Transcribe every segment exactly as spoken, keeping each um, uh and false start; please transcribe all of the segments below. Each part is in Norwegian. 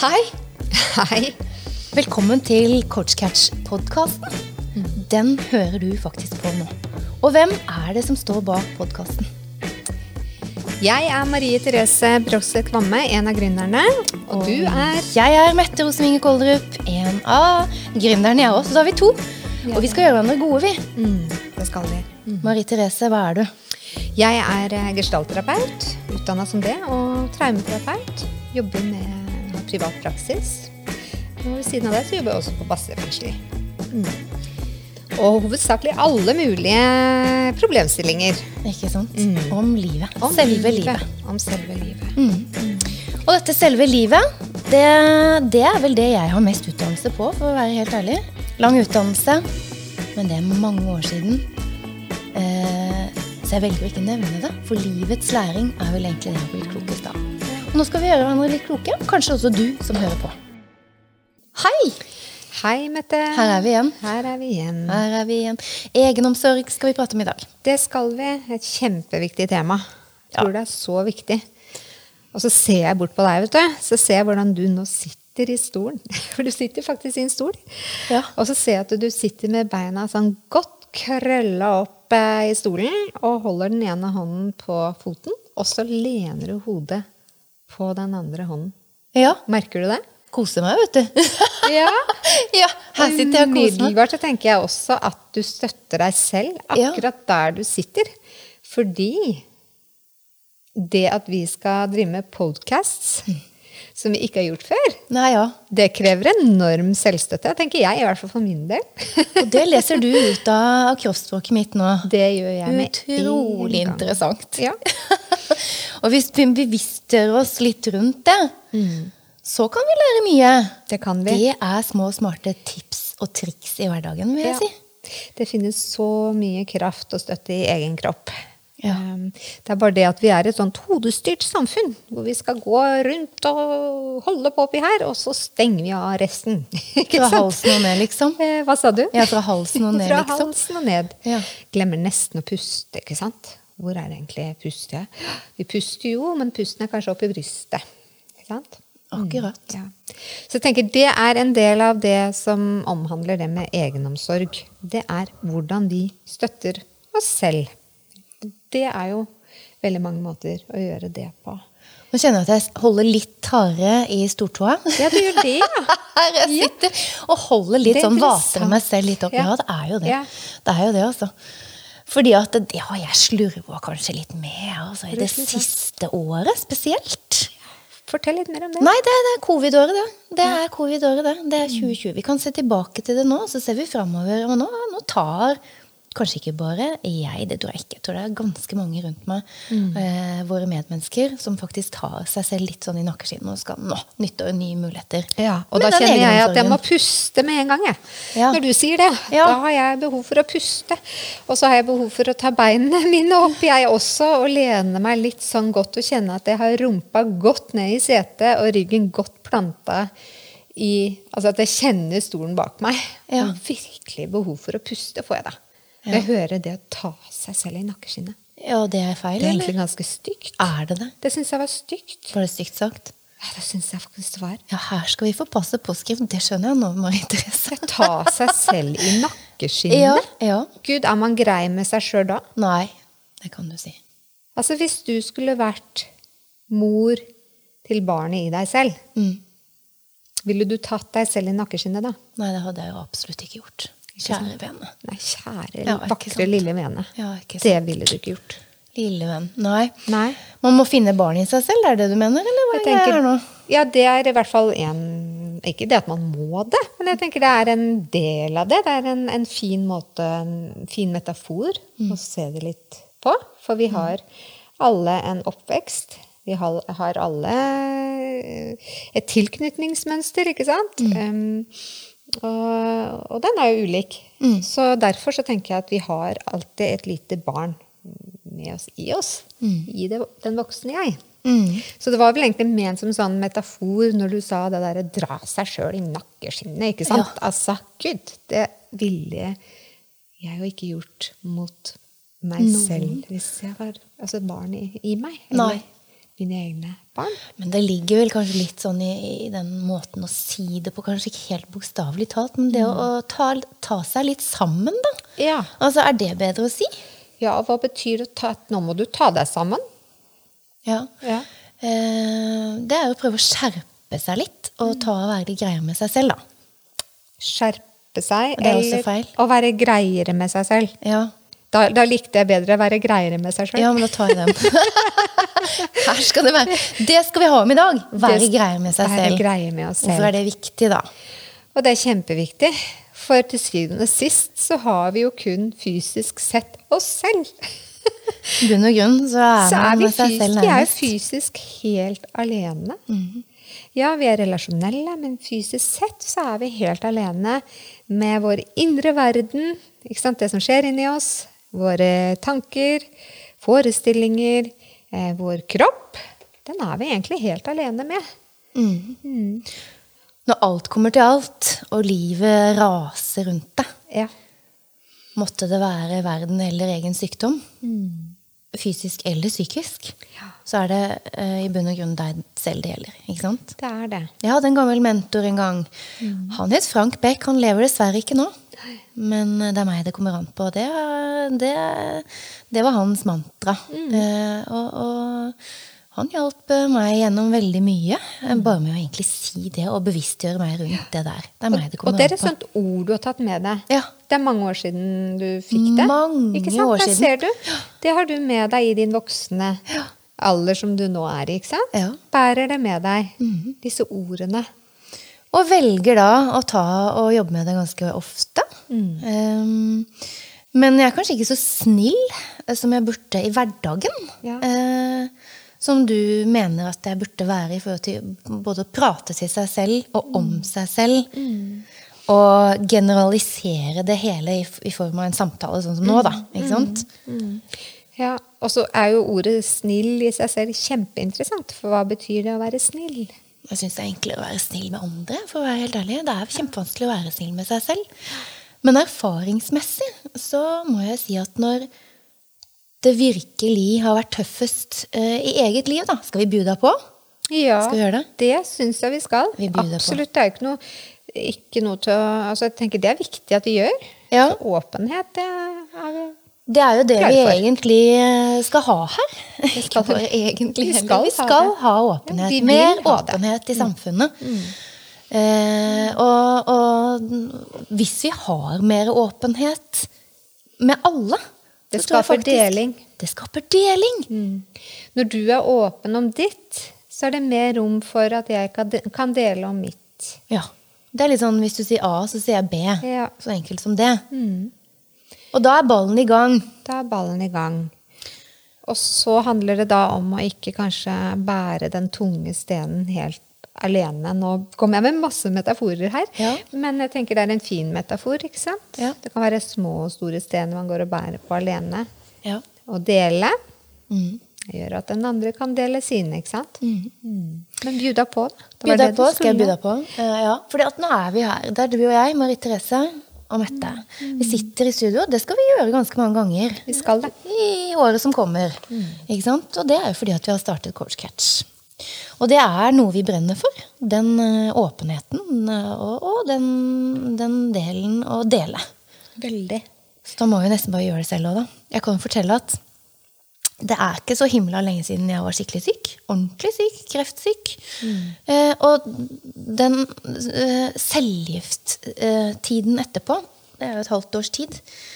Hei! Hei. Velkommen til CoachCatch-podcasten. Den hører du faktisk på nå. Og hvem er det som står bak podcasten? Jeg er Marie Therese Brosse Kvamme, en av gründerne. Og, og du er... Jeg er Mette Rosenvinge Kolderup, en av gründerne jeg også. Så da har vi to. Ja. Og vi skal gjøre hverandre gode, vi. Mm, det skal vi. Mm. Marie Therese, hva er du? Jeg er gestaltterapeut, utdannet som det, og traumeterapeut. Jobber med privat praksis. Og ved siden av det så jobber jeg også på Bassefengsel. Mm. Og hovedsakelig alle mulige problemstillinger. Ikke sant? Mm. Om livet. Om selve livet. livet. Om selve livet. Mm. Mm. Og dette selve livet, det, det er vel det jeg har mest utdannelse på, for å være helt ærlig. Lang utdannelse, men det er mange år siden. Eh, så jeg velger å ikke nevne det, for livets læring er vel egentlig det jeg har blitt klokest av. Og nå skal vi gjøre hverandre litt kloke, kanskje også du som hører på. Hei! Hei, Mette. Her er vi igjen. Her er vi igjen. Her er vi igjen. Egenomsorg skal vi prate om i dag. Det skal vi. Et kjempeviktig tema. Jeg tror ja. Det er så viktig. Og så ser jeg bort på deg, vet du. Så ser jeg hvordan du nå sitter i stolen. For du sitter faktisk i en stol. Ja. Og så ser jeg at du sitter med beina sånn godt krøllet opp i stolen, og holder den ene hånden på foten, og så lener du hodet på den andre hånden. Ja. Merker du det? Koser meg, vet du. Ja. Ja, her sitter jeg og koser meg. Umiddelbart så tenker jeg også at du støtter deg selv akkurat ja. Der du sitter. Fordi det at vi skal drive med podcasts, mm. som vi ikke har gjort før, Nei, ja. det krever enorm selvstøtte, tenker jeg, i hvert fall for min del. Og det leser du ut av kroppsspråket mitt nå. Det gjør jeg med utrolig interessant. Ja. Og hvis vi bevisster oss litt rundt det, mm. så kan vi lære mye. Det kan vi. Det er små, smarte tips og triks i hverdagen, vil jeg ja. si. Det finnes så mye kraft og støtte i egen kropp. Ja. Det er bare det at vi er et sånt hodestyrt samfunn, hvor vi skal gå rundt og holde på oppi her, og så stenger vi av resten. Fra halsen og ned, liksom? Eh, hva sa du? Ja, fra halsen og ned, fra liksom. Fra halsen og ned. Ja. Glemmer nesten å puste, ikke sant? Hvor er det egentlig puste? Vi puster jo, men pusten er kanskje opp i brystet. Ikke sant? Akkurat. Mm, ja. Så jeg tenker, det er en del av det som omhandler det med egenomsorg. Det er hvordan vi støtter oss selv. Det er jo veldig mange måter å gjøre det på. Nå kjenner jeg at jeg holder litt hardere i stortåa. Ja, du gjør det, ja. Her jeg sitter og holder litt sånn, vater meg selv litt opp. Ja, ja det er jo det. Ja. Det er jo det, altså. Fordi at det har jeg slurvet kanskje litt med, altså, i det siste året spesielt. Fortell litt mer om det. Nei, det, det er covid-året det. Det er covid-året det. Det er tjue tjue. Vi kan se tilbake til det nå, så ser vi fremover. Og nå, nå tar kanskje ikke bare jeg, det tror jeg ikke. Jeg tror det er ganske mange rundt meg, mm. eh, våre medmennesker, som faktisk tar seg selv litt sånn i nakkeskinnet og skal nå nytte og nye muligheter. Ja, og da kjenner jeg at jeg må puste med en gang, jeg. Ja. Når du sier det, ja. Da har jeg behov for å puste. Og så har jeg behov for å ta beinene mine opp, jeg også, og lene meg litt sånn godt og kjenne at jeg har rumpa godt ned i setet og ryggen godt planta i, altså at jeg kjenner stolen bak meg. Ja. Og virkelig behov for å puste får jeg da. Ja. Jeg hører det å ta seg selv i nakkeskinnet. Ja, det er feil, det er egentlig eller? Ganske stygt. Er det det? Det synes jeg var stygt. Var det stygt sagt? Ja, det synes jeg faktisk det var. Ja, her skal vi få passe påskrift. Det skjønner jeg nå, Marie Therese. Ta seg selv i nakkeskinnet? Ja, ja. Gud, er man grei med seg selv da? Nei, det kan du si. Altså, hvis du skulle vært mor til barnet i deg selv, mm. ville du tatt deg selv i nakkeskinnet da? Nei, det hadde jeg jo absolutt ikke gjort. Kjære vene. Nei, kjære, ja, vakre lille vene. Ja, det ville du ikke gjort. Lille venn. Nei. Nei. Man må finne barn i seg selv, er det du mener? Eller hva jeg tenker, er det her nå? Ja, det er i hvert fall en, ikke det at man må det, men jeg tenker det er en del av det. Det er en, en fin måte, en fin metafor mm. å se det litt på. For vi har alle en oppvekst. Vi har, har alle et tilknytningsmønster, ikke sant? Mm. Um, Og, og den er jo ulik. Mm. Så derfor så tenker jeg at vi har alltid et lite barn med oss i oss. Mm. I det, den voksne jeg. Mm. Så det var vel egentlig ment som en sånn metafor når du sa det der dra seg selv i nakkeskinnet, ikke sant? Ja. Altså, Gud, det ville jeg jo ikke gjort mot meg no. selv hvis jeg var altså barn i, i meg. Eller? Nei. mine egne barn. Men det ligger vel kanskje litt sånn i, i den måten å si det på, kanskje ikke helt bokstavelig talt, men det mm. å, å ta, ta seg litt sammen da. Ja. Altså, er det bedre å si? Ja, og hva betyr det å ta, nå må du ta deg sammen? Ja. Ja. Eh, det er jo å prøve å skjerpe seg litt, og ta og være litt greier med seg selv da. Skjerpe seg, det er også feil. Å være greiere med seg selv. Ja. Da, da likte jeg bedre å være greiere med seg selv. Ja, men da tar jeg den. Her skal det være. Det skal vi ha om i dag. Være greier med seg selv. Være greier med oss selv. Hvorfor er det viktig da? Og det er kjempeviktig. For til syvende og sist så har vi jo kun fysisk sett oss selv. I bunn og grunn så er, så er man vi med seg selv nærmest. Vi er jo fysisk helt alene. Mm. Ja, vi er relasjonelle, men fysisk sett så er vi helt alene med vår indre verden, ikke sant? Det som skjer inni oss, våre tanker, forestillinger, eh, vår kropp, den er vi egentlig helt alene med. Mm. Mm. Når alt kommer til alt, og livet raser rundt deg, ja. Måtte det være verden eller egen sykdom, mm. fysisk eller psykisk, ja. Så er det uh, i bunn og grunn deg selv det gjelder, ikke sant? Det er det. Jeg hadde en gammel mentor en gang. Mm. Han het Frank Beck, han lever dessverre ikke nå. Men det er meg det kommer an på. Det, det, det var hans mantra. Mm. Uh, og, og han hjalp meg gjennom veldig mye. Bare med å egentlig si det og bevisstgjøre meg rundt det der. Det er meg det kommer an på. Og det er et sånt ord du har tatt med deg. Ja. Det er mange år siden du fikk det. Mange ikke sant? år Der siden. ser du. Det har du med deg i din voksne ja. alder som du nå er i, ikke sant? Ja. Bærer det med deg, mm. disse ordene. Og velger da å ta og jobbe med det ganske ofte. Mm. Um, men jeg er kanskje ikke så snill som jeg burde i hverdagen. Ja. Uh, som du mener at jeg burde være i forhold til både å prate til seg selv og om mm. seg selv. Mm. Og generalisere det hele i, i form av en samtale, sånn som nå da, ikke sant? Mm. Mm. Ja, og så er jo ordet snill i seg selv kjempeinteressant, for hva betyr det å være snill? Jeg synes det er enklere å være snill med andre, for å være helt ærlig. Det er kjempevanskelig å være snill med seg selv. Men erfaringsmessig så må jeg si at når det virkelig har vært tøffest uh, i eget liv, da, skal vi by deg på? Ja, skal vi gjøre det? Det synes jeg vi skal. Vi byr deg på. Absolutt, det er ikke noe, ikke noe til å, altså jeg tenker det er viktig at vi gjør. Ja. Så åpenhet, det er vi Det er jo det vi for. egentlig skal ha her. Vi skal, Ikke egentlig vi skal, vi skal ha, ha åpenhet. Ja, mer ha åpenhet det. i samfunnet. Mm. Mm. Eh, og, og hvis vi har mer åpenhet med alle, det så tror jeg skaper faktisk, deling. Det skaper deling. Mm. Når du er åpen om ditt, så er det mer rom for at jeg kan dele om mitt. Ja, det er litt sånn, hvis du sier A, så sier jeg B. Ja. Så enkelt som det. Mm. Og da er ballen i gang. Da er ballen i gang. Og så handler det da om å ikke kanskje bære den tunge stenen helt alene. Nå kommer jeg med masse metaforer her, ja. Men jeg tenker det er en fin metafor, ikke sant? Ja. Det kan være små og store stener man går og bærer på alene. Ja. Og dele mm. gjør at den andre kan dele sine, ikke sant? Mm. Mm. Men bjuda på det. det bjuda på, skal jeg bjuda på? Uh, ja, fordi at nå er vi her. Det er du og jeg, Marie Therese og Mette. Mm. Vi sitter i studio, det skal vi gjøre ganske mange ganger. Vi skal det. I året som kommer. Mm. Ikke sant? Og det er jo fordi at vi har startet Coach Catch. Og det er noe vi brenner for. Den uh, åpenheten uh, og, og den, den delen å dele. Veldig. Så da må vi nesten bare gjøre det selv også da. Jeg kan fortelle at det er ikke så himla lenge siden jeg var skikkelig syk. Ordentlig syk, kreftsyk. Mm. Uh, og den uh, cellegift-tiden uh, etterpå, det er jo et halvt års tid,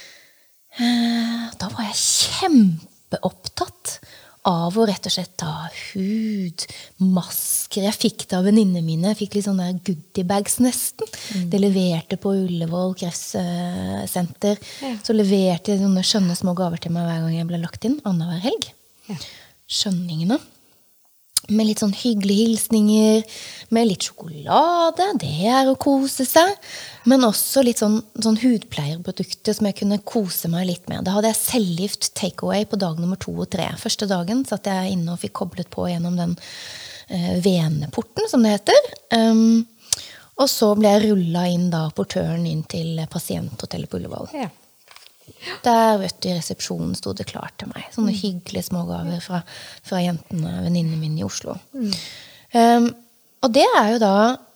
uh, da var jeg kjempeopptatt av å rett og slett ta hud, masker. Jeg fikk det av venninnene mine. Jeg fikk litt sånne goodiebags nesten. Mm. De leverte på Ullevål kreftsenter. Ja. Så leverte de sånne skjønne små gaver til meg hver gang jeg ble lagt inn, annenhver helg. Ja. Skjønningene. Med litt sånn hyggelige hilsninger, med litt sjokolade, det er å kose seg. Men også litt sånn, sånn hudpleierprodukter som jeg kunne kose meg litt med. Da hadde jeg cellegift takeaway på dag nummer to og tre. Første dagen satt jeg inne og fikk koblet på gjennom den uh, veneporten, som det heter. Um, og så ble jeg rullet inn da portøren inn til pasienthotellet på Ullevål. Ja. Der, vet du, i resepsjonen stod det klart til meg. Sånne hyggelige smågaver fra, fra jentene, venninnene mine i Oslo. Mm. Um, og det er jo da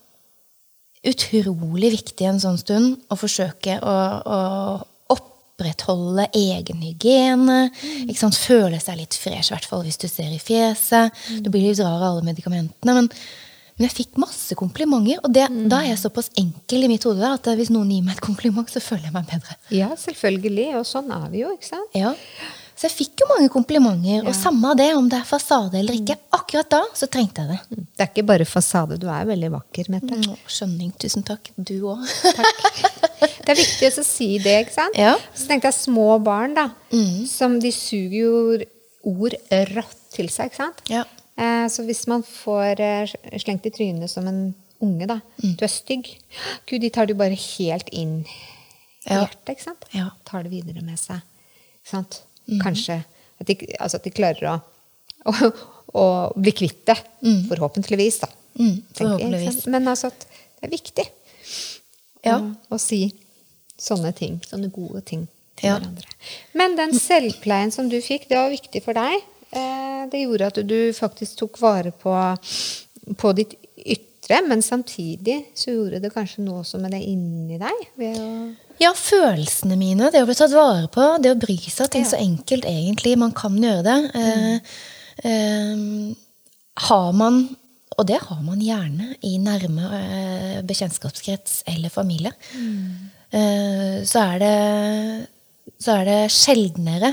utrolig viktig en sånn stund å forsøke å, å opprettholde egen hygiene, mm. ikke sant? Føle seg litt fresh, i hvert fall hvis du ser i fjeset. Mm. Du blir litt rar av alle medikamentene, men Men jeg fikk masse komplimenter, og det, mm. da er jeg såpass enkel i mitt hode at hvis noen gir meg et kompliment, så føler jeg meg bedre. Ja, selvfølgelig, og sånn er vi jo, ikke sant? Ja, så jeg fikk jo mange komplimenter, ja. Og samme det, om det er fasade eller ikke, akkurat da så trengte jeg det. Det er ikke bare fasade, du er veldig vakker, Mette. Nå, skjønning, tusen takk. Du også. Takk. Det er viktig å si det, ikke sant? Ja. Så tenkte jeg små barn da, mm. som de suger jo ord rått til seg, ikke sant? Ja. Så hvis man får slengt i trynet som en unge da, mm. du er stygg, Gud, de tar det jo bare helt inn i ja. hjertet, ikke sant? Ja. Tar det videre med seg, ikke sant? Mm. Kanskje at de, altså at de klarer å, å, å bli kvitt det, mm. forhåpentligvis da. Mm. Forhåpentligvis. Jeg, Men altså at det er viktig ja. å, å si sånne ting, sånne gode ting til ja. hverandre. Men den selvpleien som du fikk, det var viktig for deg. Det gjorde at du faktisk tok vare på, på ditt ytre, men samtidig så gjorde det kanskje noe også med det inni deg. Ved å ja, følelsene mine, det å bli tatt vare på, det å bry seg, tenk ja. Så enkelt egentlig, man kan gjøre det. Mm. Eh, eh, har man, og det har man gjerne i nærme eh, bekjentskapskrets eller familie, mm. eh, så, er det, så er det sjeldnere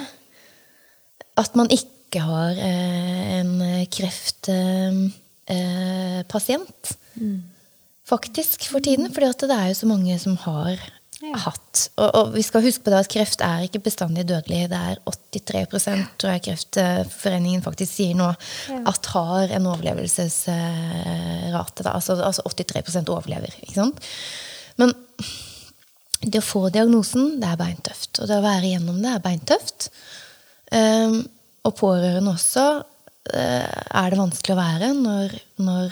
at man ikke ikke har eh, en kreftpasient eh, mm. faktisk for tiden, fordi at det er jo så mange som har ja. Hatt. Og, og vi skal huske på det at kreft er ikke bestandig dødelig. Det er åttitre prosent, tror jeg Kreftforeningen faktisk sier nå, ja. At har en overlevelsesrate. Da. Altså, altså åttitre prosent overlever, ikke sant? Men det å få diagnosen, det er beintøft. Og det å være gjennom det er beintøft. Um, Og pårørende også er det vanskelig å være når, når,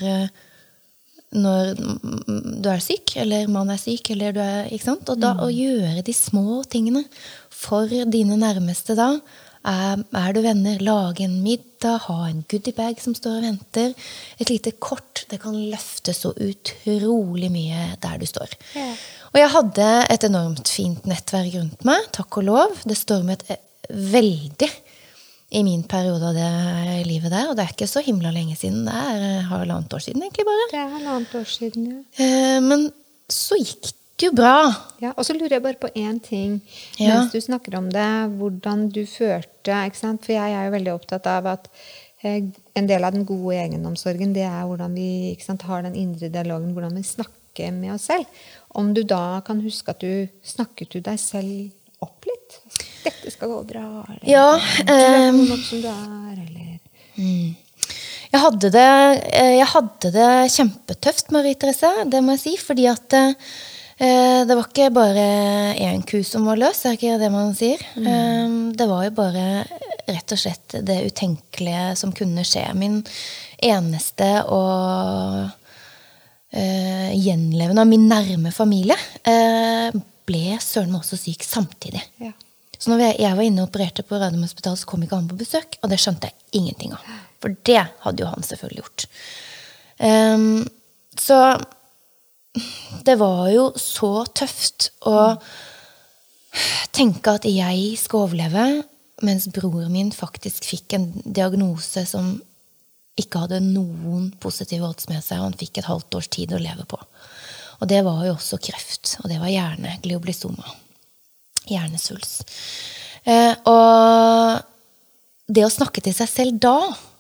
når du er syk, eller man er syk, eller du er, ikke sant? Og da å gjøre de små tingene for dine nærmeste da, er, er du venner, lage en middag, ha en goodiebag som står og venter, et lite kort, det kan løfte så utrolig mye der du står. Ja. Og jeg hadde et enormt fint nettverk rundt meg, takk og lov. Det stormet veldig i min periode av det livet der, og det er ikke så himla lenge siden, det er halvannet år siden egentlig bare. Det er halvannet år siden, ja. Eh, men så gikk det jo bra. Ja, og så lurer jeg bare på en ting, ja. Mens du snakker om det, hvordan du følte, ikke sant? For jeg er jo veldig opptatt av at eh, en del av den gode egenomsorgen, det er hvordan vi, ikke sant, har den indre dialogen, hvordan vi snakker med oss selv. Om du da kan huske at du snakket du deg selv opp litt? Dette skal gå bra, eller ja, um, noe som du er, eller mm. jeg, hadde det, jeg hadde det kjempetøft, Marie-Therese, det må jeg si, fordi at eh, det var ikke bare en ku som var løs, er ikke det man sier. Mm. Um, det var jo bare rett og slett det utenkelige som kunne skje. Min eneste og eh, gjenlevende av min nærme familie eh, ble søren meg også syk samtidig. Ja. Så når jeg var inne og opererte på Radiumhospitalet, så kom ikke han på besøk, og det skjønte jeg ingenting av. For det hadde jo han selvfølgelig gjort. Um, så det var jo så tøft å tenke at jeg skal overleve, mens bror min faktisk fikk en diagnose som ikke hadde noen positive odds med seg, og han fikk et halvt års tid å leve på. Og det var jo også kreft, og det var hjerneglioblystoma. Hjernesvulst. Eh, og det å snakke til seg selv da,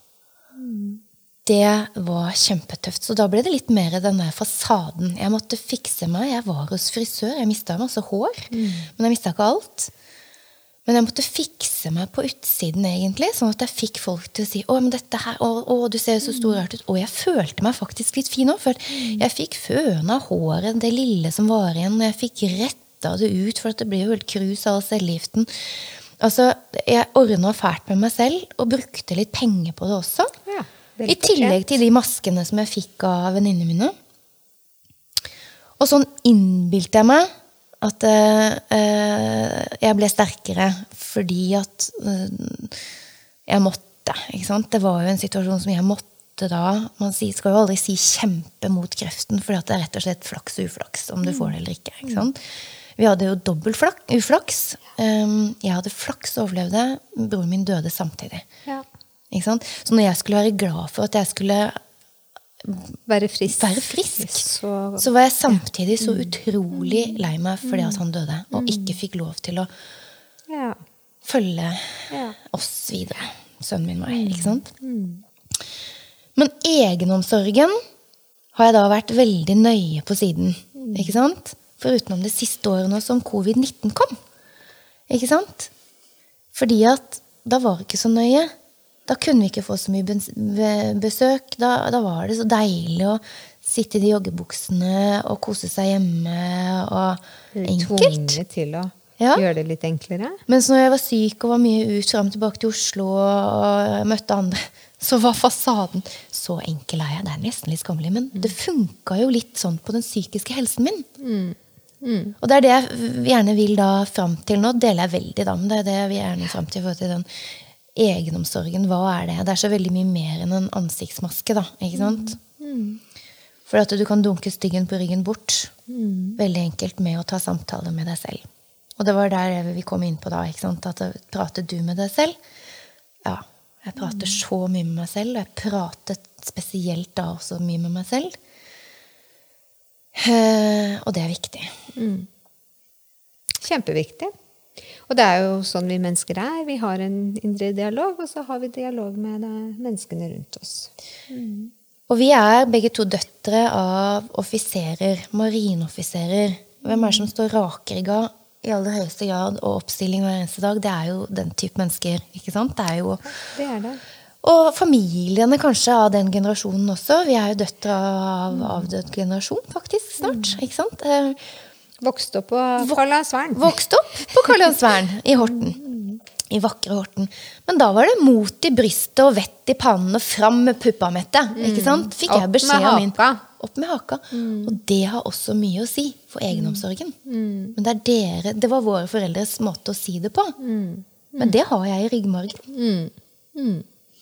det var kjempetøft. Så da ble det litt mer den der fasaden. Jeg måtte fikse meg. Jeg var hos frisør. Jeg mistet masse hår, mm. men jeg mistet ikke alt. Men jeg måtte fikse meg på utsiden egentlig, sånn at jeg fikk folk til å si, å, men dette her, å, å du ser jo så stor rart ut. Og jeg følte meg faktisk litt fin også, for jeg fikk føna håret, det lille som var igjen, og jeg fikk rett det ut, for det ble jo helt krus av cellegiften. Altså, jeg ordnet fælt med meg selv, og brukte litt penger på det også. Ja, det I tillegg til de maskene som jeg fikk av venninnene mine. Og sånn innbilte jeg meg At uh, jeg ble sterkere fordi at uh, jeg måtte, ikke sant? Det var jo en situasjon som jeg måtte da. Man skal jo aldri si kjempe mot kreften, fordi at det er rett og slett flaks og uflaks om du får det eller ikke, ikke sant? Vi hadde jo dobbelt flak, uflaks. Um, jeg hadde flaks og overlevde. Broren min døde samtidig. Ja. Ikke sant? Så når jeg skulle være glad for at jeg skulle være frisk, være frisk så, så var jeg samtidig så utrolig lei meg fordi at han døde, og ikke fikk lov til å ja. følge ja. oss videre. Sønnen min var, ikke sant? Men egenomsorgen har jeg da vært veldig nøye på siden, ikke sant? Foruten om det siste året nå som covid nitten kom. Ikke sant? Fordi at da var det ikke så nøye. Da kunne vi ikke få så mye besøk. Da, da var det så deilig å sitte i de joggebuksene og kose seg hjemme. Og enkelt. Tvunget til å ja. Gjøre det litt enklere. Mens når jeg var syk og var mye ut frem tilbake til Oslo og møtte andre, så var fasaden så enkel er jeg. Det er nesten litt skammelig, men det funket jo litt sånn på den psykiske helsen min. Mm. Mm. Og det er det jeg gjerne vil da frem til nå, deler jeg veldig da, men det er det jeg vil gjerne frem til for til den egenomsorgen. Hva er det? Det er så veldig mye mer enn en ansiktsmaske da, ikke sant? Mm. For at du kan dunke styggen på ryggen bort, mm. veldig enkelt med å ta samtaler med deg selv. Og det var der vi kom inn på da, ikke sant? At prater du med deg selv? Ja, jeg prater mm. så mye med meg selv, og jeg pratet spesielt da også mye med meg selv. Uh, og det er viktig. Mm. Kjempeviktig. Og det er jo sånn vi mennesker er. Vi har en indre dialog, og så har vi dialog med menneskene rundt oss. Mm. Og vi er begge to døtre av offiserer, marineoffiserer. Hvem er det som står rakrygga i aller høyeste grad og oppstilling hver eneste dag? Det er jo den type mennesker, ikke sant? Det er jo... Det er det. Og familiene kanskje av den generasjonen også. Vi er jo døtre av avdød generasjon, faktisk, snart. Mm. Ikke sant? Vokste opp på Karl Johan Svern. Vokste opp på Karl Johan Svern i Horten. I vakre Horten. Men da var det mot i brystet og vett i pannen og fram med puppa mette. Ikke sant? Fikk jeg beskjed av min. Opp med haka. Mm. Og det har også mye å si for egenomsorgen. Mm. Men det er dere, det var våre foreldres måte å si det på. Mm. Men det har jeg i ryggmargen. Mm. Mm.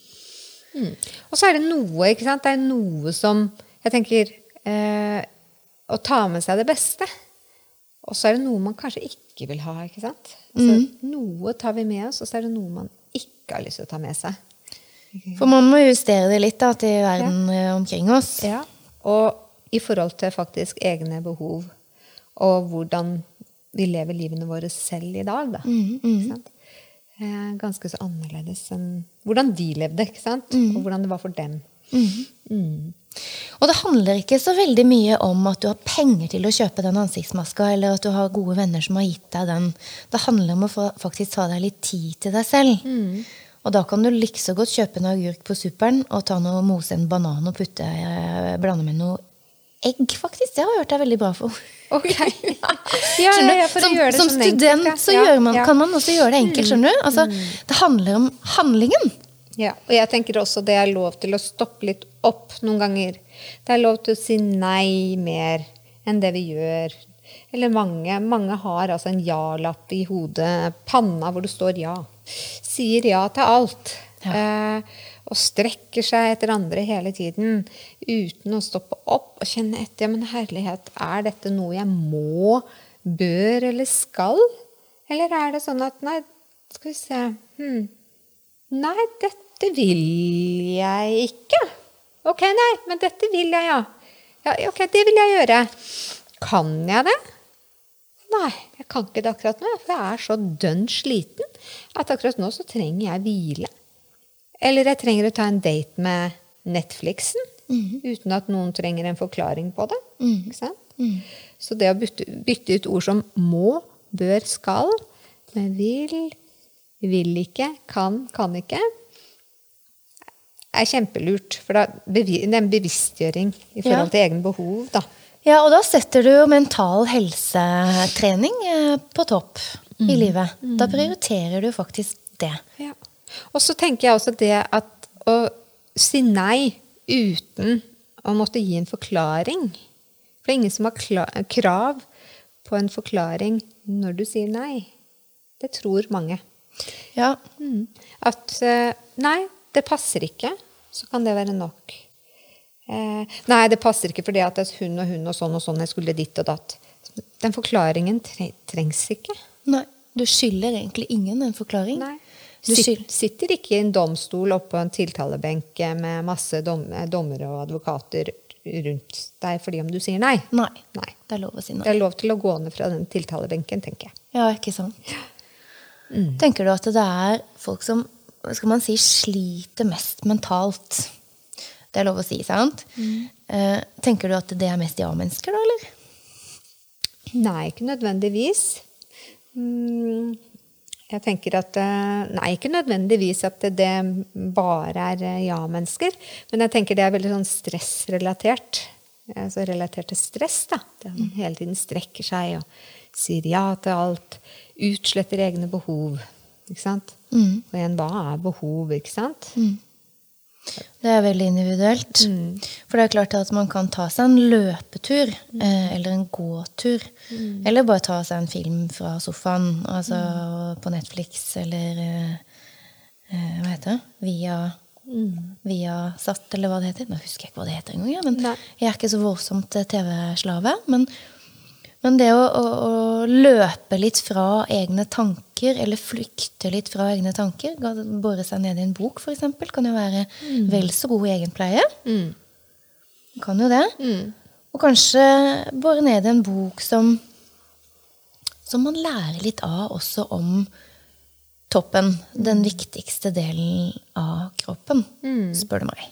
Mm. Og så er det noe, ikke sant? Det er noe som, jeg tenker, eh, å ta med seg det beste. Og så er det noe man kanskje ikke vil ha, ikke sant? Altså, mm. Noe tar vi med oss, og så er det noe man ikke har lyst til å ta med seg. Okay. For man må justere det litt da, til verden ja. Omkring oss. Ja, og i forhold til faktisk egne behov, og hvordan vi lever livene våre selv i dag, da. Mm. Mm. Ikke sant? Ganske så annerledes enn hvordan de levde, ikke sant? Mm. Og hvordan det var for dem. Mm. Mm. Og det handler ikke så veldig mye om at du har penger til å kjøpe den ansiktsmaska, eller at du har gode venner som har gitt deg den. Det handler om å få, faktisk ta deg litt tid til deg selv. Mm. Og da kan du like så godt kjøpe en agurk på superen, og ta noe mose en banan og putte, blande med noe egg, faktisk. Det har jeg hørt er veldig bra for. Ok. Ja, ja, ja, for som, å gjøre det som sånn student enkelt, så ja. gjør man, Ja. kan man også gjøre det enkelt, skjønner du? Altså, Mm. det handler om handlingen. Ja, og jeg tenker også det er lov til å stoppe litt opp noen ganger. Det er lov til å si nei mer enn det vi gjør. Eller mange, mange har altså en ja-lapp i hodet, panna hvor det står ja. Sier ja til alt. Ja. Eh, og strekker seg etter andre hele tiden, uten å stoppe opp og kjenne etter, ja, men herlighet, er dette noe jeg må, bør eller skal? Eller er det sånn at, nei, skal vi se, hmm, nei, dette vil jeg ikke. Ok, nei, men dette vil jeg, ja. Ja, ok, det vil jeg gjøre. Kan jeg det? Nei, jeg kan ikke det akkurat nå, for jeg er så dønn sliten, at akkurat nå så trenger jeg hvile. Eller jeg trenger å ta en date med Netflixen, mm. uten at noen trenger en forklaring på det. Mm. Ikke sant? Mm. Så det å bytte, bytte ut ord som må, bør, skal, med vil, vil ikke, kan, kan ikke, er kjempelurt. For da, det er en bevisstgjøring i forhold til egen behov, da. Ja, og da setter du jo mental helsetrening på topp mm. i livet. Da prioriterer du faktisk det. Ja. Og så tenker jeg også det at å si nei uten å måtte gi en forklaring. For det er ingen som har krav på en forklaring når du sier nei. Det tror mange. Ja. Mm. At eh, nei, det passer ikke, så kan det være nok. Eh, nei, det passer ikke fordi at det er hun og hun og sånn og sånn, jeg skulle ditt og datt. Den forklaringen tre- trengs ikke. Nei, du skylder egentlig ingen en forklaring. Nei. Du Sitt, skyld- sitter ikke i en domstol oppe på en tiltalebenk med masse dom, dommere og advokater rundt deg fordi om du sier nei. Nei, Nei. det er lov å si nei. Det er lov til å gå ned fra den tiltalebenken, tenker jeg. Ja, ikke sant? Tenker du at det er folk som, skal man si, sliter mest mentalt? Det er lov å si, sant? Eh, tenker du at det er mest ja-mennesker da, eller? Nei, ikke nødvendigvis. Mm, jeg tenker at eh, nei, ikke nødvendigvis at det, det bare er eh, ja-mennesker, men jeg tenker det er veldig sånn stressrelatert. Altså relatert til stress, da. Det man hele tiden strekker seg og sier ja til alt, utsletter egne behov, ikke sant? Mm. Og igjen, hva er behov, ikke sant? Mm. Det er veldig individuelt. For det er klart at man kan ta seg en løpetur, eh, eller en gåtur, eller bare ta seg en film fra sofaen, altså på Netflix, eller eh, eh, hva heter det? Via, via satt, eller hva det heter. Nå husker jeg ikke hva det heter en gang, ja, men Nei. jeg er ikke så voldsomt T V-slave, men, men det å, å, å løpe litt fra egne tanker, eller flykte litt fra egne tanker, bore seg ned i en bok for eksempel, kan jo være vel så god egenpleie. Mm. Kan jo det. Mm. Og kanskje bore ned i en bok som, som man lærer litt av også om toppen, den viktigste delen av kroppen, spør du meg.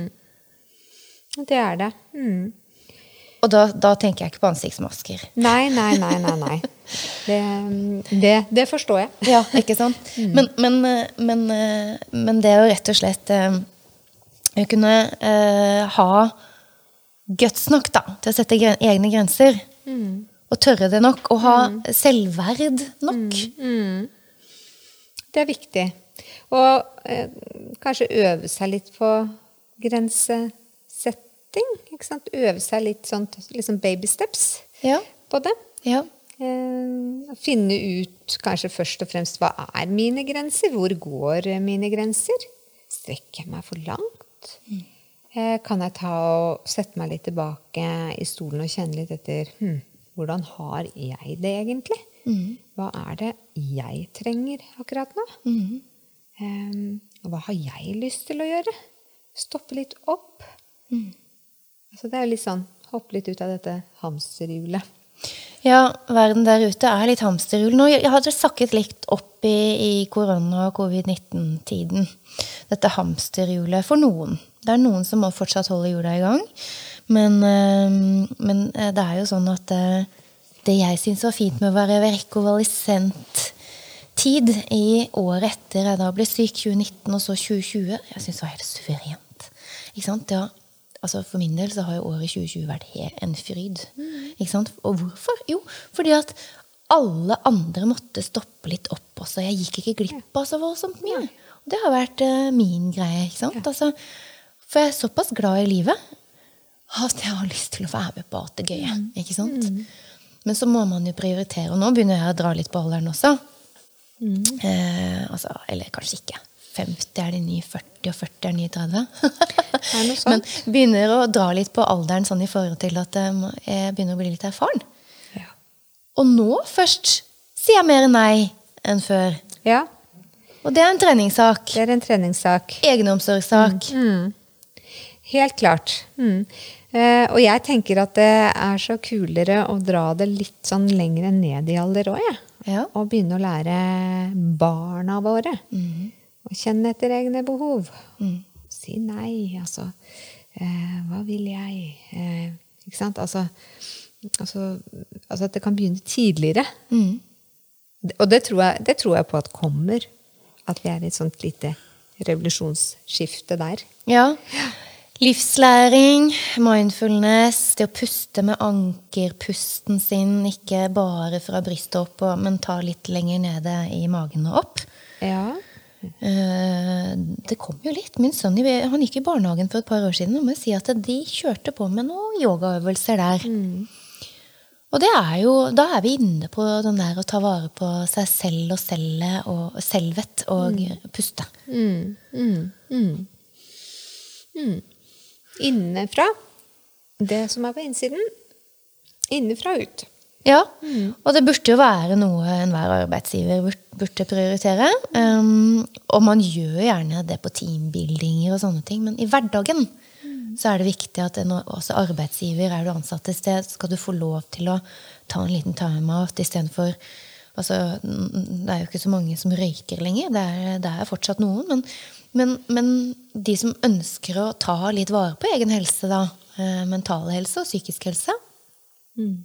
Mm. Det er det. Mm. Og da, da tenker jeg ikke på ansiktsmasker. Nei, nei, nei, nei, nei. Det, det, det forstår jeg. Ja, ikke sant? Men, men, men, men det er jo rett og slett eh, å kunne eh, ha guts nok da, til å sette gren egne grenser. Mm. Og tørre det nok, og ha selvverd nok. Mm. Det er viktig. Og eh, kanskje øve seg litt på grensesetting, ikke sant? Øve seg litt sånn, liksom baby steps Ja, på det. ja. Eh, finne ut kanskje først og fremst hva er mine grenser, hvor går mine grenser, strekker jeg meg for langt, eh, kan jeg ta og sette meg litt tilbake i stolen og kjenne litt etter, hm, hvordan har jeg det egentlig? Hva er det jeg trenger akkurat nå? Eh, og hva har jeg lyst til å gjøre? Stoppe litt opp. Altså det er litt sånn, hoppe litt ut av dette hamsterhjulet. Ja, verden der ute er litt hamsterhjul nå. Jeg hadde sakket litt opp i, i korona- og covid nitten-tiden. Dette hamsterhjulet for noen. Det er noen som må fortsatt holde hjula i gang. Men, øh, men det er jo sånn at øh, det jeg synes var fint med å være rekonvalesent tid i året etter jeg da ble syk, tjue nitten og så tjue tjue, jeg synes det var helt suverent. Ikke sant? Ja. Altså for min del så har jo året tjue tjue vært helt en fryd. Ikke sant? Og hvorfor? Jo, fordi at alle andre måtte stoppe litt opp også. Jeg gikk ikke glipp av så voldsomt mye. Og det har vært uh, min greie, ikke sant? Altså, for jeg er såpass glad i livet at jeg har lyst til å være med på alt det gøye, ikke sant? Men så må man jo prioritere, og nå begynner jeg å dra litt på alderen også. Eh, altså, eller kanskje ikke. femti er de nye førti, og førti er de nye tretti. Er det Men begynner å dra litt på alderen sånn i forhold til at jeg begynner å bli litt erfaren. Ja. Og nå først sier jeg mer nei enn før. Ja, Og det er en treningssak. det er en treningssak. Egenomsorgssak. Helt klart. Mm. Eh, og jeg tenker at det er så kulere å dra det litt sånn lengre ned i alder også, ja. Ja. Og begynne å lære barna våre. Og kjenne etter egne behov. Si nei, altså. Eh, hva vil jeg? Eh, ikke sant? Altså, altså, altså at det kan begynne tidligere. Mm. Og det tror, jeg, det tror jeg på at kommer. At vi er i et sånt lite revolusjonsskifte der. Ja. Livslæring, mindfulness, det å puste med ankerpusten sin, ikke bare fra brystet opp, men ta litt lenger nede i magen og opp. Ja. Eh, Det kom jo litt. Min sønn, han gikk i barnehagen for et par år siden, og må jeg si at de kjørte på med noen yogaøvelser der. Og det er jo, da er vi inne på den der å ta vare på seg selv og selle og selvet og mm. puste. Mm. Mm. Mm. Mm. Innenfra, det som er på innsiden, innenfra ut. Ja, mm. og det burde jo være noe enhver arbeidsgiver burde prioritere. Um, og man gjør gjerne det på teambuildinger og sånne ting, men i hverdagen så er det viktig at når også arbeidsgiver er du ansatt et sted, skal du få lov til å ta en liten time-out i stedet for, altså, det er jo ikke så mange som røyker lenger, det er, det er fortsatt noen, men, men, men de som ønsker å ta litt vare på egen helse da, eh, mental helse og psykisk helse, mm.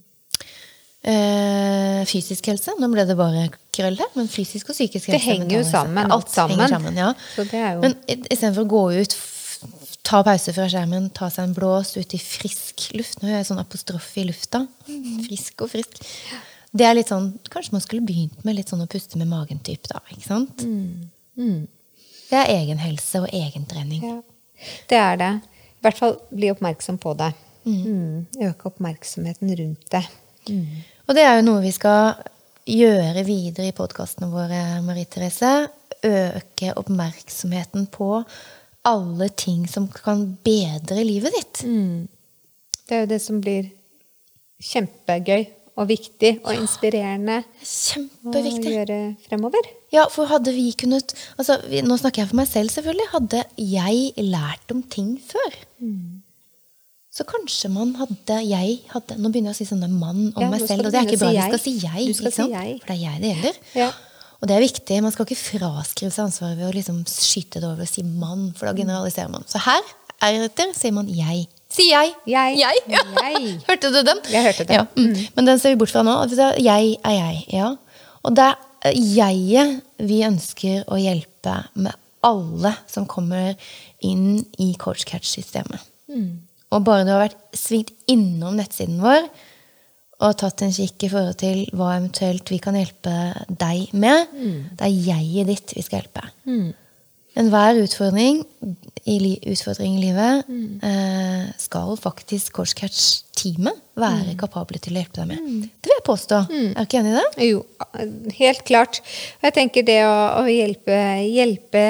eh, fysisk helse, nå ble det bare krøll her, men fysisk og psykisk helse. Det henger jo sammen, helse, alt sammen. Henger sammen ja. Så det er jo... Men i, i stedet for å gå ut ta pause fra skjermen, ta seg en blås ut i frisk luft. Nå gjør jeg sånn apostrof i lufta. Frisk og frisk. Det er litt sånn, kanskje man skulle begynt med litt sånn å puste med magen typ da, ikke sant? Mm. Mm. Det er egen helse og egen trening. Ja, det er det. I hvert fall bli oppmerksom på det. Mm. Mm. Øke oppmerksomheten rundt det. Mm. Og det er jo noe vi skal gjøre videre i podcastene våre, Marie-Therese. Øke oppmerksomheten på alle ting som kan bedre livet ditt. Mm. Det er jo det som blir kjempegøy og viktig og inspirerende kjempeviktig å gjøre fremover. Ja, for hadde vi kunnet, altså, vi, nå snakker jeg for meg selv selvfølgelig, hadde jeg lært om ting før. Mm. Så kanskje man hadde, jeg hadde, nå begynner jeg å si sånne mann om ja, meg selv, og det er ikke bra, si vi skal si jeg, du skal ikke sant? Si jeg. For det er jeg det gjelder. Ja. Og det er viktig, man skal ikke fraskrive seg ansvaret ved å liksom skyte det over og si mann, for da generaliserer man. Så her er det etter, sier man jeg. Si jeg. Jeg. Jeg. Ja. Jeg. Hørte du den? Jeg hørte den. Ja. Mm. Men den ser vi bort fra nå. Jeg er jeg, ja. Og det er jeget vi ønsker å hjelpe med alle som kommer inn i CoachCatch-systemet. Mm. Og bare du har vært svingt innom nettsiden vår, og tatt en kikk i forhold til hva eventuelt vi kan hjelpe deg med. Mm. Det er jeget ditt vi skal hjelpe. Mm. En hver utfordring i, li, utfordring i livet mm. eh, skal faktisk CoachCatch-teamet være mm. kapable til å hjelpe deg med. Mm. Det vil jeg påstå. Mm. Er du ikke enig i det? Jo, helt klart. Jeg tenker det å, å hjelpe, hjelpe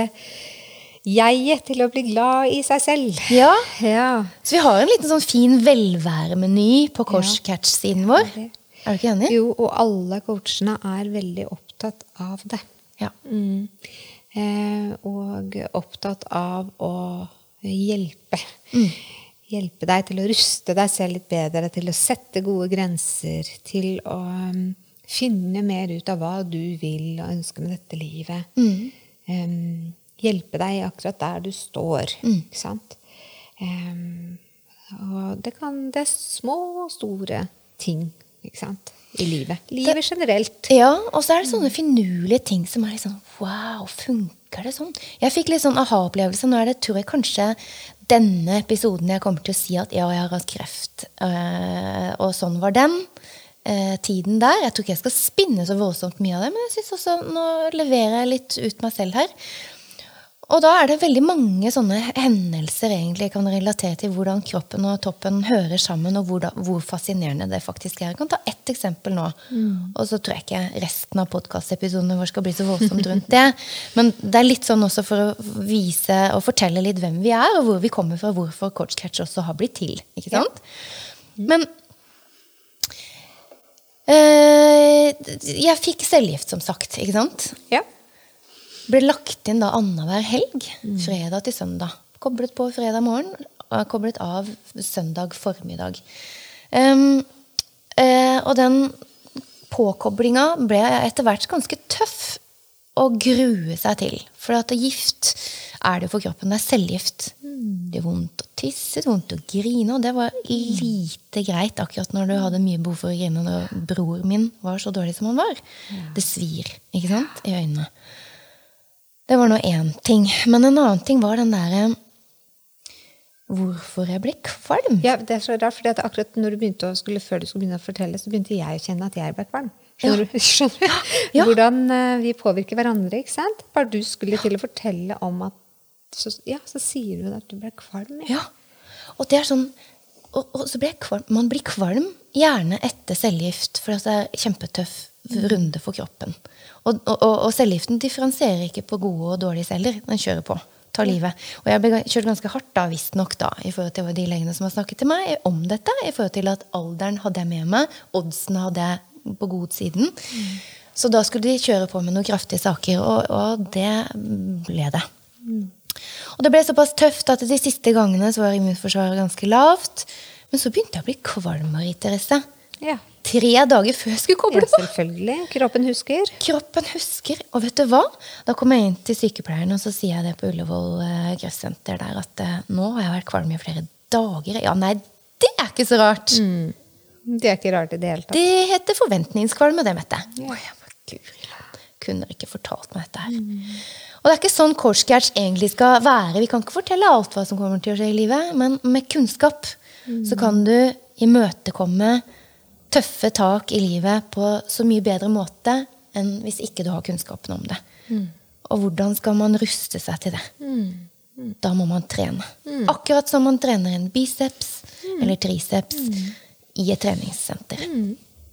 jeg til å bli glad i seg selv. Ja. Ja. Så vi har en liten sånn fin velværemeny på CoachCatch-siden vår. Ja. Er du ikke enig? Jo, og alle coachene er veldig opptatt av det. Ja. Mm. Eh, og opptatt av å hjelpe. Mm. Hjelpe deg til å ruste deg selv litt bedre, til å sette gode grenser, til å um, finne mer ut av hva du vil og ønsker med dette livet. Mm. Um, hjelpe deg akkurat der du står, mm. ikke sant? Um, og det kan, det er små og store ting, ikke sant? I livet. Livet det, generelt. Ja, og så er det sånne finurlige ting som er litt sånn, wow, funker det sånn? Jeg fikk litt sånn aha-opplevelse, nå er det, tror jeg kanskje denne episoden jeg kommer til å si at ja, jeg har hatt kreft, øh, og sånn var den. Eh, tiden der, jeg tror ikke jeg skal spinne så voldsomt mye av det, men jeg synes også, nå leverer jeg litt ut meg selv her. Og da er det veldig mange sånne hendelser egentlig jeg kan relatere til hvordan kroppen og toppen hører sammen, og hvor, da, hvor fascinerende det faktisk er. Jeg kan ta ett eksempel nå, mm. og så tror jeg ikke resten av podcast-episodene vår skal bli så voldsomt rundt det. Men det er litt sånn også for å vise og fortelle litt hvem vi er, og hvor vi kommer fra, hvorfor CoachCatch også har blitt til, ikke sant? Ja. Mm. Men øh, jeg fikk cellegift som sagt, ikke sant? Ja. Ble lagt inn da annenhver helg, fredag til søndag. Koblet på fredag morgen, og koblet av søndag formiddag. Um, uh, og den påkoblingen ble etter hvert ganske tøff å grue seg til. For at gift er det for kroppen, det er cellegift. Det er vondt å tisse, det er vondt å grine, og det var lite greit akkurat når du hadde mye behov for å grine når bror min var så dårlig som han var. Det svir, ikke sant, i øynene. Det var nå en ting. Men en annen ting var den der hvorfor jeg ble kvalm. Ja, det er så rart, for akkurat når du begynte å skulle, før du skulle begynne å fortelle, så begynte jeg å kjenne at jeg ble kvalm. Skjønner ja. du? Skjønner du? Ja. Hvordan uh, vi påvirker hverandre, ikke sant? Bare du skulle til å fortelle om at, så, ja, så sier du at du ble kvalm. Ja, ja. Og det er sånn, og, og så blir jeg kvalm. Man blir kvalm gjerne etter cellegift, for det er kjempetøff runde for kroppen. Og, og, og cellegiften differensierer ikke på gode og dårlige celler. Den kjører på, tar livet. Og jeg ble kjørt ganske hardt da, visst nok da, i forhold til de legene som har snakket til meg om dette, i forhold til at alderen hadde jeg med meg, oddsen hadde jeg på god siden. Mm. Så da skulle de kjøre på med noen kraftige saker, og, og det ble det. Mm. Og det ble såpass tøft at de siste gangene så var immunforsvaret ganske lavt, men så begynte jeg å bli kvalm, Marie-Therese. Ja. Tre dager før jeg skulle koble på. Ja, selvfølgelig. Kroppen husker. Kroppen husker. Og vet du hva? Da kom jeg inn til sykepleieren, og så sier jeg det på Ullevål eh, kreftsenter der, at eh, nå har jeg vært kvalm i flere dager. Ja, nei, det er ikke så rart. Mm. Det er ikke rart i det hele tatt. Det heter forventningskvalme, det, Mette. Ja. Åh, jeg var gud. Kunne ikke fortalt meg dette her. Mm. Og det er ikke sånn coachcatch egentlig skal være. Vi kan ikke fortelle alt hva som kommer til å skje i livet, men med kunnskap mm. så kan du imøtekomme tøffe tak i livet på så mye bedre måte enn hvis ikke du har kunnskapen om det. Mm. Og hvordan skal man ruste seg til det? Mm. Mm. Da må man trene. Mm. Akkurat som man trener en biceps mm. eller triceps mm. i et treningssenter. Mm.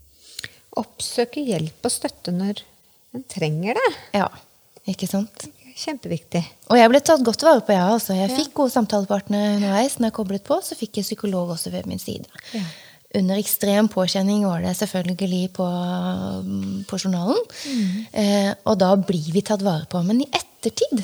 Oppsøke hjelp og støtte når en trenger det. Ja, ikke sant? Kjempeviktig. Og jeg ble tatt godt vare på, jeg også. Jeg ja. fikk gode samtalepartnere underveis. Når jeg koblet på, så fikk jeg psykolog også ved min side. Ja. Under ekstrem påkjenning var det selvfølgelig på, på journalen. Mm. Eh, og da blir vi tatt vare på. Men i ettertid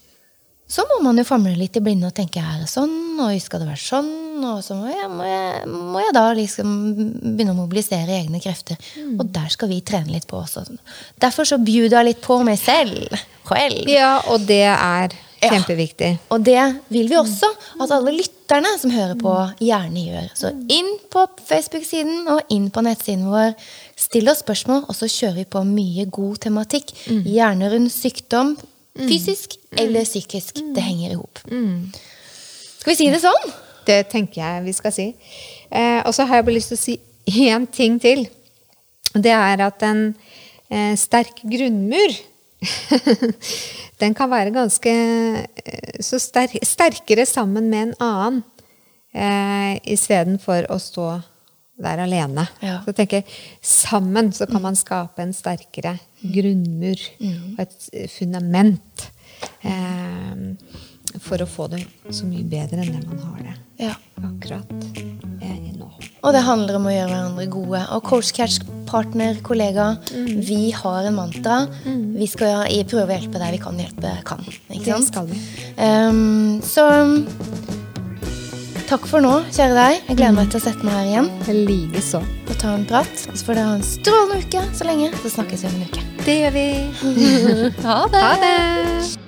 så må man jo famle litt i blinde og tenke, er det sånn? Og skal det være sånn? Og så må jeg, må jeg, må jeg da liksom begynne å mobilisere egne krefter. Mm. Og der skal vi trene litt på også. Derfor så bjuder jeg litt på meg selv. Selv. Ja, og det er kjempeviktig. Ja. Og det vil vi også at alle lytterne som hører på gjerne gjør. Så inn på Facebook-siden og inn på nettsiden vår. Still oss spørsmål, og så kjører vi på mye god tematikk. Mm. Gjerne rundt sykdom, fysisk mm. eller psykisk. Mm. Det henger ihop. Mm. Skal vi si det sånn? Det tenker jeg vi skal si. Eh, og så har jeg bare lyst til å si en ting til. Det er at en eh, sterk grunnmur den kan være ganske så sterk, sterkere sammen med en annen eh, i stedet for å stå der alene. Ja. Så jeg tenker, sammen så kan man skape en sterkere grunnmur mm. og et fundament eh, for å få det så mye bedre enn det man har det. Ja. Akkurat eh, nå. Og det handler om å gjøre hverandre gode. Og coachcatch, partner, kollega, mm. vi har en mantra. Mm. Vi skal prøve å hjelpe deg vi kan hjelpe kan. Ikke sant? Det skal vi. Um, så takk for nå, kjære deg. Jeg gleder meg til å sette meg her igjen. Like så. Og ta en prat. Og så får dere ha en strålende uke så lenge. Så snakkes vi om en uke. Det gjør vi. Ha det. Ha det.